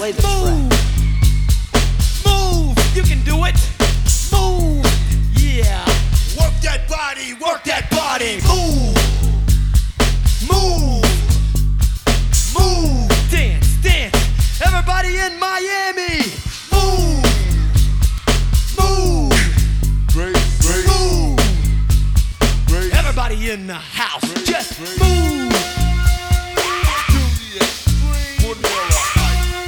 Play the Move, track. move, you can do it. Move, yeah. Work that body, work that body. Move, move, move. Dance, dance. Everybody in Miami. Move, move, Great, great, move. great. Everybody in the house. Just move.